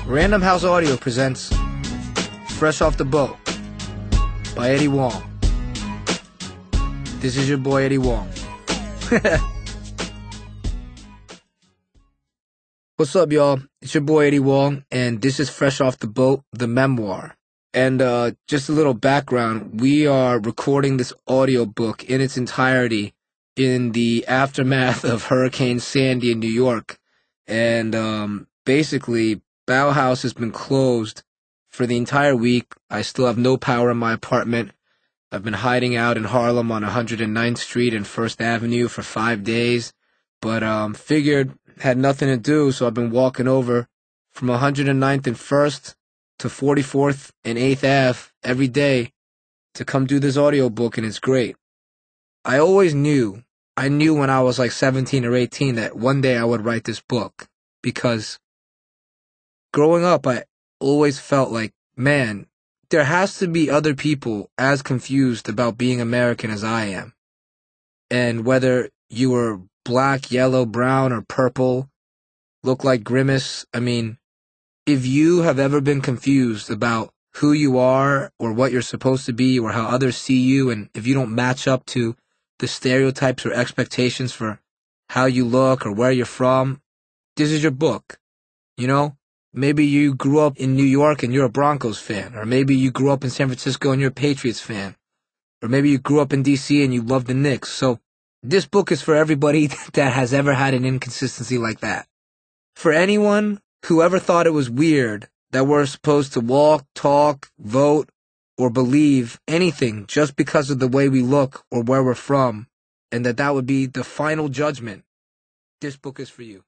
Random House Audio presents Fresh Off the Boat by Eddie Wong. This is your boy Eddie Wong. What's up, y'all? It's your boy Eddie Wong, and this is Fresh Off the Boat, the memoir. And just a little background, we are recording this audiobook in its entirety in the aftermath of Hurricane Sandy in New York. And basically, Bauhaus has been closed for the entire week. I still have no power in my apartment. I've been hiding out in Harlem on 109th Street and 1st Avenue for 5 days, but figured had nothing to do, so I've been walking over from 109th and 1st to 44th and 8th Ave every day to come do this audiobook, and it's great. I always knew when I was like 17 or 18 that one day I would write this book, because growing up, I always felt like, man, there has to be other people as confused about being American as I am. And whether you were black, yellow, brown, or purple, look like Grimace, I mean, if you have ever been confused about who you are or what you're supposed to be or how others see you, and if you don't match up to the stereotypes or expectations for how you look or where you're from, this is your book, you know? Maybe you grew up in New York and you're a Broncos fan, or maybe you grew up in San Francisco and you're a Patriots fan, or maybe you grew up in D.C. and you love the Knicks. So this book is for everybody that has ever had an inconsistency like that. For anyone who ever thought it was weird that we're supposed to walk, talk, vote, or believe anything just because of the way we look or where we're from, and that would be the final judgment, this book is for you.